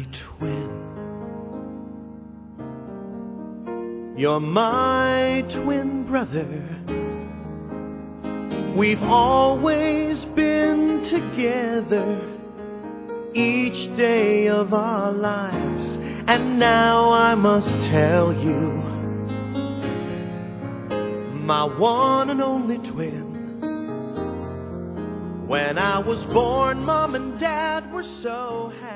twin. You're my twin brother. We've always been together each day of our lives. And now I must tell you, my one and only twin. When I was born, Mom and Dad were so happy.